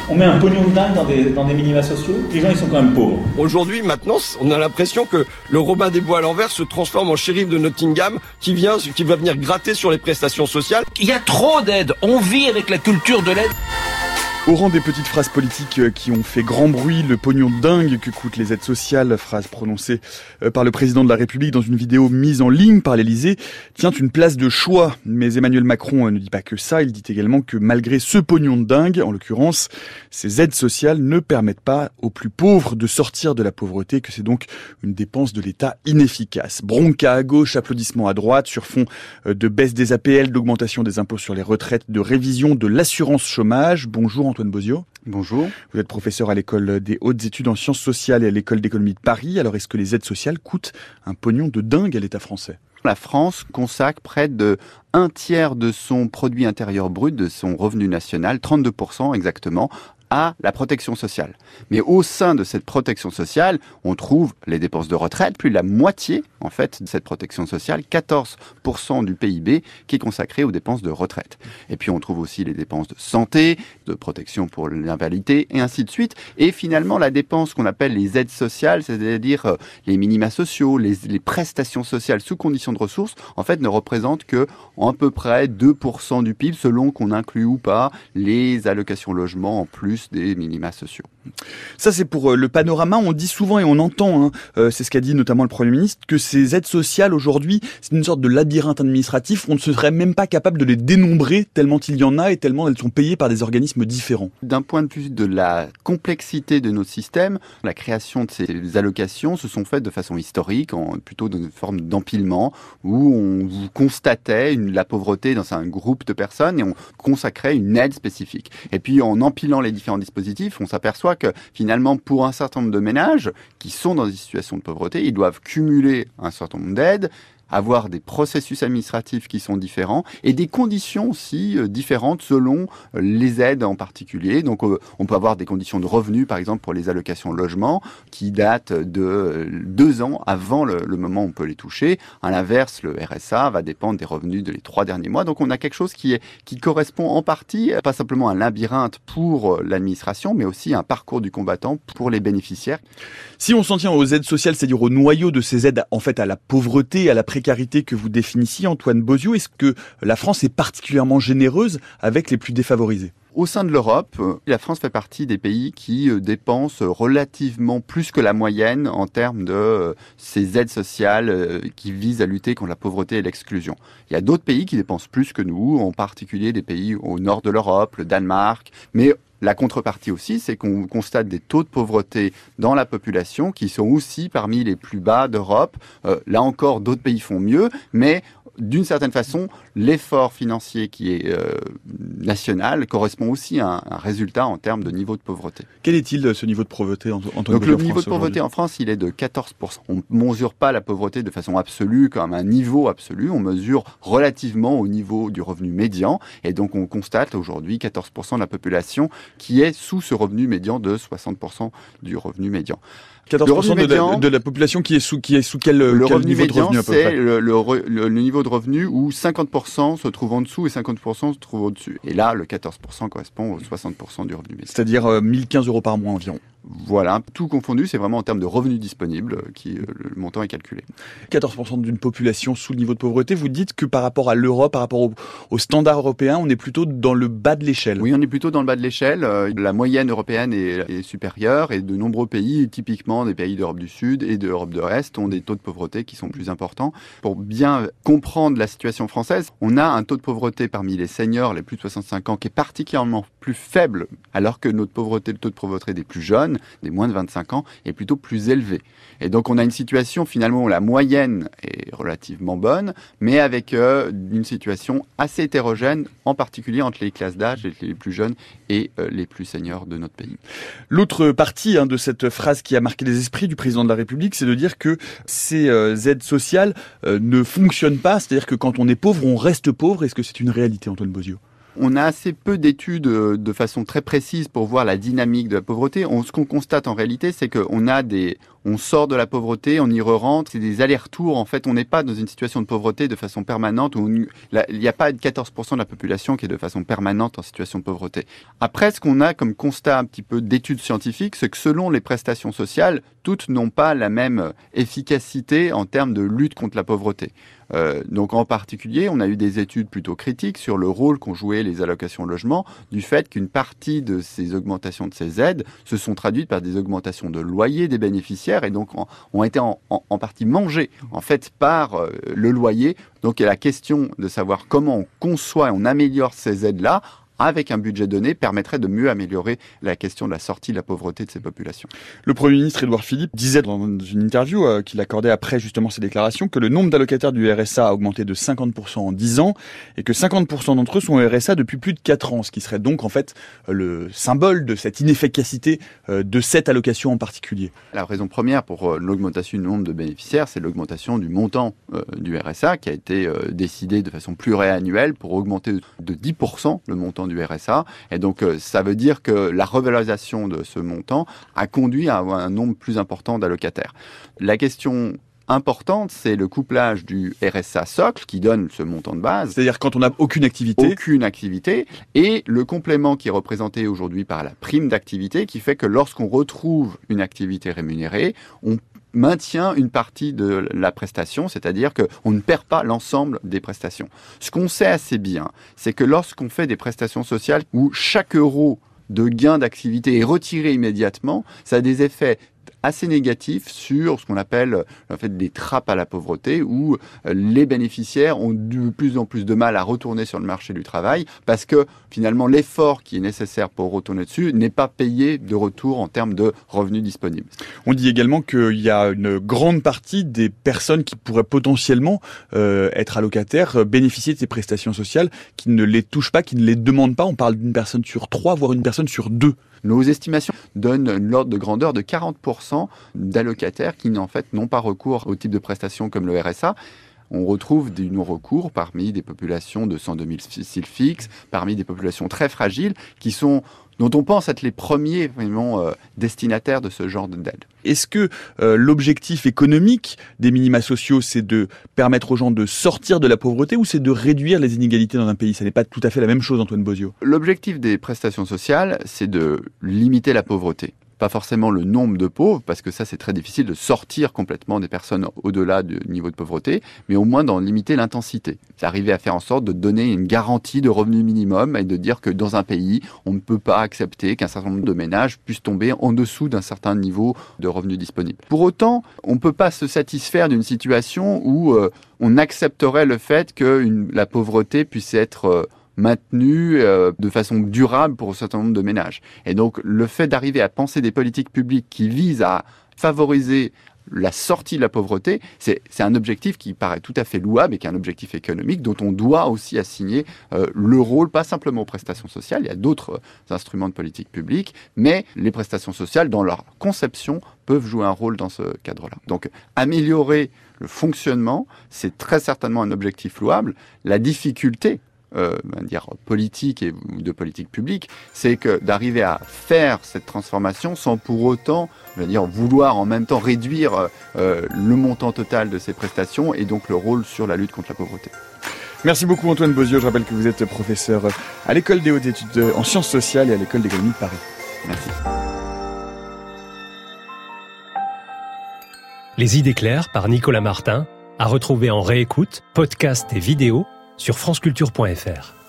On met un pognon de dingue dans des minima sociaux. Les gens, ils sont quand même pauvres. Aujourd'hui, maintenant, on a l'impression que le Robin des Bois à l'envers se transforme en shérif de Nottingham qui va venir gratter sur les prestations sociales. Il y a trop d'aides. On vit avec la culture de l'aide. Au rang des petites phrases politiques qui ont fait grand bruit, le pognon dingue que coûtent les aides sociales, phrase prononcée par le président de la République dans une vidéo mise en ligne par l'Élysée, tient une place de choix. Mais Emmanuel Macron ne dit pas que ça, il dit également que malgré ce pognon de dingue, en l'occurrence, ces aides sociales ne permettent pas aux plus pauvres de sortir de la pauvreté, que c'est donc une dépense de l'État inefficace. Bronca à gauche, applaudissements à droite, sur fond de baisse des APL, d'augmentation des impôts sur les retraites, de révision de l'assurance chômage. Bonjour Antoine Bozio. Bonjour. Vous êtes professeur à l'école des hautes études en sciences sociales et à l'école d'économie de Paris. Alors est-ce que les aides sociales coûtent un pognon de dingue à l'État français ? La France consacre près de 1/3 de son produit intérieur brut, de son revenu national, 32% exactement, à la protection sociale. Mais au sein de cette protection sociale, on trouve les dépenses de retraite, plus de la moitié, en fait, de cette protection sociale, 14% du PIB qui est consacré aux dépenses de retraite. Et puis on trouve aussi les dépenses de santé, de protection pour l'invalidité, et ainsi de suite. Et finalement, la dépense qu'on appelle les aides sociales, c'est-à-dire les minima sociaux, les prestations sociales sous conditions de ressources, en fait, ne représentent que à peu près 2% du PIB, selon qu'on inclut ou pas les allocations logement en plus des minima sociaux. Ça, c'est pour le panorama. On dit souvent et on entend, c'est ce qu'a dit notamment le Premier ministre, que ces aides sociales aujourd'hui, c'est une sorte de labyrinthe administratif. On ne serait même pas capable de les dénombrer tellement il y en a et tellement elles sont payées par des organismes différents. D'un point de vue de la complexité de notre système, la création de ces allocations se sont faites de façon historique, plutôt dans une forme d'empilement, où on constatait la pauvreté dans un groupe de personnes et on consacrait une aide spécifique. Et puis en empilant les différents dispositifs, on s'aperçoit que finalement, pour un certain nombre de ménages qui sont dans des situations de pauvreté, ils doivent cumuler un certain nombre d'aides, avoir des processus administratifs qui sont différents et des conditions aussi différentes selon les aides en particulier. Donc on peut avoir des conditions de revenus, par exemple pour les allocations logement, qui datent de 2 ans avant le moment où on peut les toucher. À l'inverse, le RSA va dépendre des revenus de les 3 derniers mois. Donc on a quelque chose qui correspond en partie, pas simplement à un labyrinthe pour l'administration, mais aussi à un parcours du combattant pour les bénéficiaires. Si on s'en tient aux aides sociales, c'est-à-dire au noyau de ces aides, en fait, à la pauvreté, à la précarité que vous définissiez, Antoine Bozio, est-ce que la France est particulièrement généreuse avec les plus défavorisés ? Au sein de l'Europe, la France fait partie des pays qui dépensent relativement plus que la moyenne en termes de ces aides sociales qui visent à lutter contre la pauvreté et l'exclusion. Il y a d'autres pays qui dépensent plus que nous, en particulier des pays au nord de l'Europe, le Danemark, mais la contrepartie aussi, c'est qu'on constate des taux de pauvreté dans la population qui sont aussi parmi les plus bas d'Europe. Là encore, d'autres pays font mieux, mais d'une certaine façon, l'effort financier qui est national correspond aussi à un résultat en termes de niveau de pauvreté. Quel est-il ce niveau de pauvreté en France ? Donc le niveau de pauvreté en France, il est de 14%. On ne mesure pas la pauvreté de façon absolue, comme un niveau absolu. On mesure relativement au niveau du revenu médian. Et donc on constate aujourd'hui 14% de la population qui est sous ce revenu médian de 60% du revenu médian. 14% de la population qui est sous quel niveau de revenu à peu près ? Le niveau de revenu où 50% se trouvent en dessous et 50% se trouvent au-dessus. Et là, le 14% correspond aux 60% du revenu médian. C'est-à-dire 1 015 € par mois environ. Voilà, tout confondu, c'est vraiment en termes de revenus disponibles que le montant est calculé. 14% d'une population sous le niveau de pauvreté, vous dites que par rapport à l'Europe, par rapport aux standards européens, on est plutôt dans le bas de l'échelle. Oui, on est plutôt dans le bas de l'échelle. La moyenne européenne est supérieure et de nombreux pays, typiquement des pays d'Europe du Sud et d'Europe de l'Est, ont des taux de pauvreté qui sont plus importants. Pour bien comprendre la situation française, on a un taux de pauvreté parmi les seniors, les plus de 65 ans, qui est particulièrement plus faible, alors que le taux de pauvreté des plus jeunes, des moins de 25 ans, est plutôt plus élevé. Et donc on a une situation finalement où la moyenne est relativement bonne, mais avec une situation assez hétérogène, en particulier entre les classes d'âge, les plus jeunes et les plus seniors de notre pays. L'autre partie de cette phrase qui a marqué les esprits du président de la République, c'est de dire que ces aides sociales ne fonctionnent pas, c'est-à-dire que quand on est pauvre, on reste pauvre. Est-ce que c'est une réalité, Antoine Bozio ? On a assez peu d'études de façon très précise pour voir la dynamique de la pauvreté. Ce qu'on constate en réalité, c'est qu'on a on sort de la pauvreté, on y re-rentre, c'est des allers-retours. En fait, on n'est pas dans une situation de pauvreté de façon permanente où il n'y a pas 14% de la population qui est de façon permanente en situation de pauvreté. Après, ce qu'on a comme constat un petit peu d'études scientifiques, c'est que selon les prestations sociales, toutes n'ont pas la même efficacité en termes de lutte contre la pauvreté. Donc en particulier, on a eu des études plutôt critiques sur le rôle qu'ont joué les allocations logement, du fait qu'une partie de ces augmentations de ces aides se sont traduites par des augmentations de loyer des bénéficiaires et donc ont été en partie mangées en fait par le loyer. Donc il y a la question de savoir comment on conçoit et on améliore ces aides-là avec un budget donné, permettrait de mieux améliorer la question de la sortie de la pauvreté de ces populations. Le Premier ministre Édouard Philippe disait dans une interview qu'il accordait après justement ces déclarations que le nombre d'allocataires du RSA a augmenté de 50% en 10 ans et que 50% d'entre eux sont au RSA depuis plus de 4 ans, ce qui serait donc en fait le symbole de cette inefficacité de cette allocation en particulier. La raison première pour l'augmentation du nombre de bénéficiaires, c'est l'augmentation du montant du RSA qui a été décidé de façon pluriannuelle pour augmenter de 10% le montant du RSA. Et donc, ça veut dire que la revalorisation de ce montant a conduit à un nombre plus important d'allocataires. La question importante, c'est le couplage du RSA socle qui donne ce montant de base. C'est-à-dire quand on n'a aucune activité. Aucune activité. Et le complément qui est représenté aujourd'hui par la prime d'activité qui fait que lorsqu'on retrouve une activité rémunérée, on maintient une partie de la prestation, c'est-à-dire qu'on ne perd pas l'ensemble des prestations. Ce qu'on sait assez bien, c'est que lorsqu'on fait des prestations sociales où chaque euro de gain d'activité est retiré immédiatement, ça a des effets assez négatifs sur ce qu'on appelle en fait des trappes à la pauvreté où les bénéficiaires ont de plus en plus de mal à retourner sur le marché du travail parce que finalement l'effort qui est nécessaire pour retourner dessus n'est pas payé de retour en termes de revenus disponibles. On dit également qu'il y a une grande partie des personnes qui pourraient potentiellement être allocataires, bénéficier de ces prestations sociales, qui ne les touchent pas, qui ne les demandent pas. On parle d'une personne sur 3, voire une personne sur 2. Nos estimations donnent l'ordre de grandeur de 40% d'allocataires qui en fait n'ont pas recours au type de prestations comme le RSA. On retrouve du non-recours parmi des populations de sans domicile fixe, parmi des populations très fragiles dont on pense être les premiers vraiment destinataires de ce genre d'aide. Est-ce que l'objectif économique des minima sociaux, c'est de permettre aux gens de sortir de la pauvreté ou c'est de réduire les inégalités dans un pays ? Ça n'est pas tout à fait la même chose, Antoine Bozio. L'objectif des prestations sociales, c'est de limiter la pauvreté. Pas forcément le nombre de pauvres, parce que ça c'est très difficile de sortir complètement des personnes au-delà du niveau de pauvreté, mais au moins d'en limiter l'intensité. C'est arriver à faire en sorte de donner une garantie de revenu minimum et de dire que dans un pays, on ne peut pas accepter qu'un certain nombre de ménages puissent tomber en dessous d'un certain niveau de revenus disponibles. Pour autant, on ne peut pas se satisfaire d'une situation où on accepterait le fait que la pauvreté puisse être maintenu de façon durable pour un certain nombre de ménages. Et donc, le fait d'arriver à penser des politiques publiques qui visent à favoriser la sortie de la pauvreté, c'est un objectif qui paraît tout à fait louable et qui est un objectif économique dont on doit aussi assigner le rôle, pas simplement aux prestations sociales, il y a d'autres instruments de politique publique, mais les prestations sociales, dans leur conception, peuvent jouer un rôle dans ce cadre-là. Donc, améliorer le fonctionnement, c'est très certainement un objectif louable. La difficulté, politique et de politique publique, c'est que d'arriver à faire cette transformation sans pour autant vouloir en même temps réduire le montant total de ces prestations et donc le rôle sur la lutte contre la pauvreté. Merci beaucoup Antoine Bozio. Je rappelle que vous êtes professeur à l'École des hautes études en sciences sociales et à l'École d'économie de Paris. Merci. Les idées claires par Nicolas Martin, à retrouver en réécoute, podcast et vidéo sur franceculture.fr.